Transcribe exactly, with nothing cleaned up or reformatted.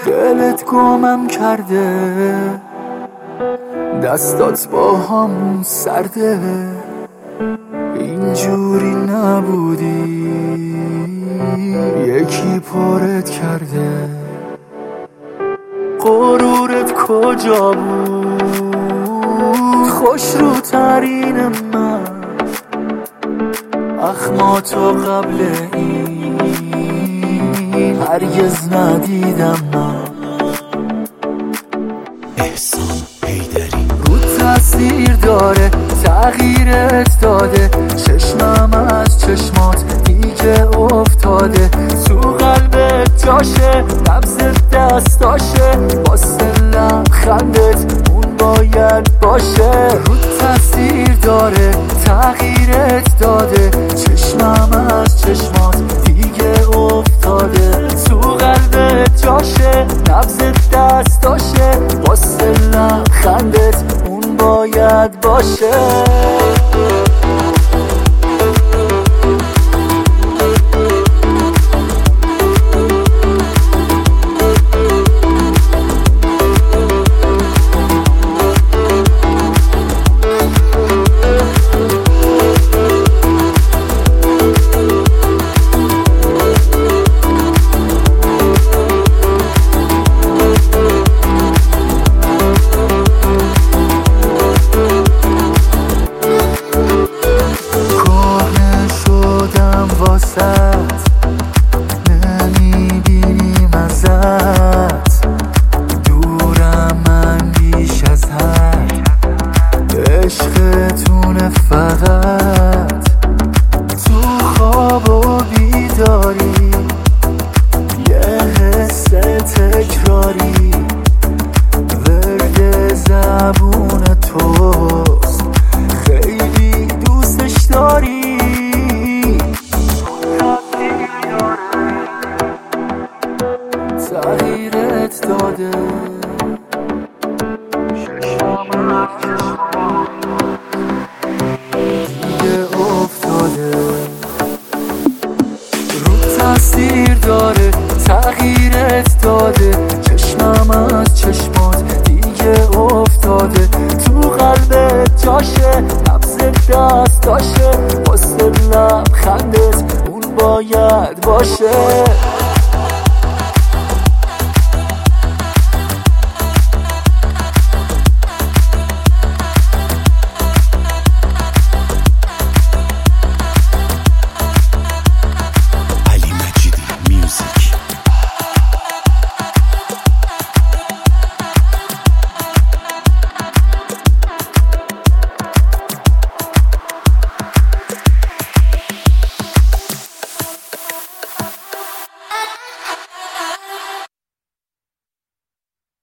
دلت گمم کرده، دستات با همون سرده، اینجوری نبودی، یکی پرت کرده. غرورت کجا بود؟ خوش رو ترین من اخماتو قبل این هرگز ندیدم من. احسان حیدری رو تاثیر داره، تغییرت داده، چشمم از چشمات دیگه افتاده، تو قلبت جاشه، نبض دستاشه، واسه لبخندت اون باید باشه. رو تاثیر داره، تغییرت داده، چشمم از چشمات دیگه افتاده، تو قلبت جاشه، نبض دستاشه، واسه لبخندت اون باید باشه. نمیبینیم ازت، دورم من بیش از حد، عشقتونه فقط، تو خواب و بیداری، یه حس تکراری، ورد زبون توست، خیلی دوستش داری. تغییرت داده، چشمم دیگه افتاده، رو تاثیر داره، تغییرت داده، چشمم از چشمات دیگه افتاده، تو قلبت جاشه، نبض دست داشه، واسه لبخندت اون باید باشه.